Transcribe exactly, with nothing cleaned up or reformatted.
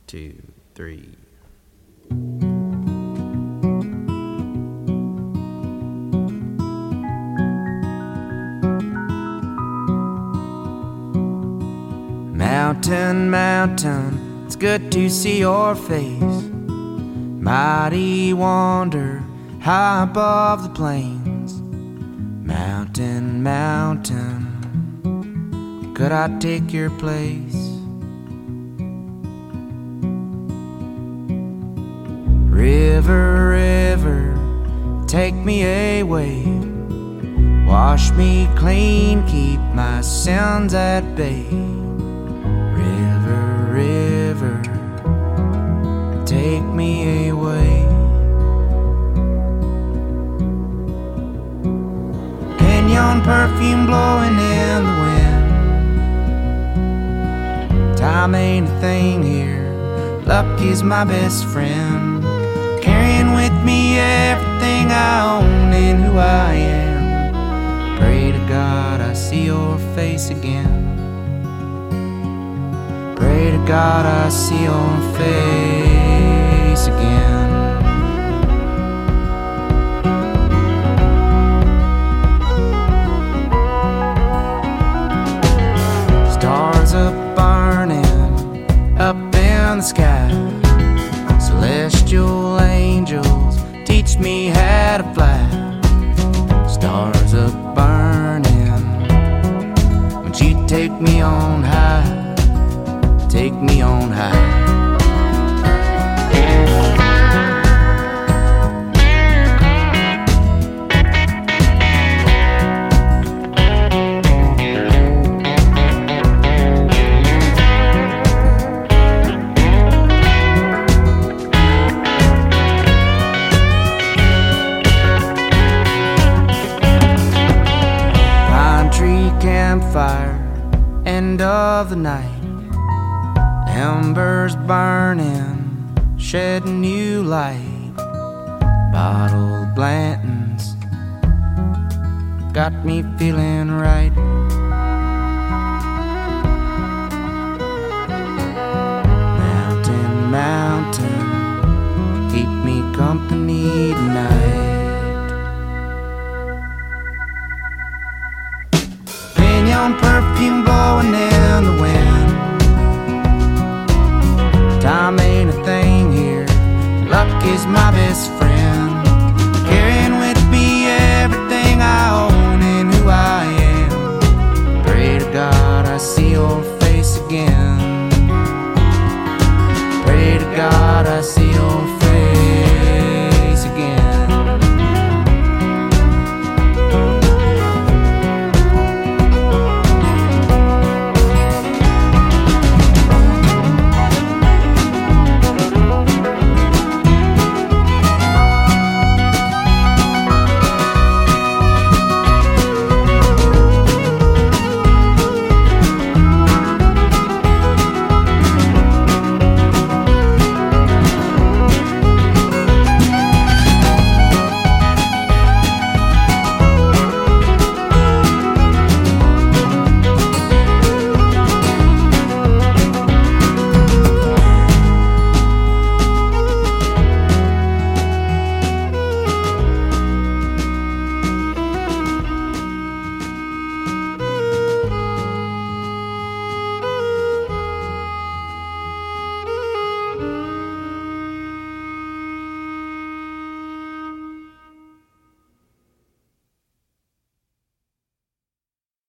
two, three. Mountain, mountain, it's good to see your face. Mighty wonder, high above the plains. Mountain, mountain, could I take your place? River, river, take me away. Wash me clean, keep my sins at bay. River, river, take me away. Canyon perfume blowing in the wind. Time ain't a thing here, luck is my best friend. Carrying with me everything I own and who I am. Pray to God I see your face again. Pray to God I see your face again. Stars are burning up in the sky. Celestial angels teach me how to fly. Stars are burning, won't you take me on high? Take me on high. Pine tree campfire, end of the night. Embers burning, shedding new light. Bottled Blanton's got me feeling right. Mountain, mountain, keep me company tonight. Pinyon perfume blowing in the wind. Time ain't a thing here, luck is my best friend. Carrying with me everything I own and who I am. Pray to God I see your face again. Pray to God I see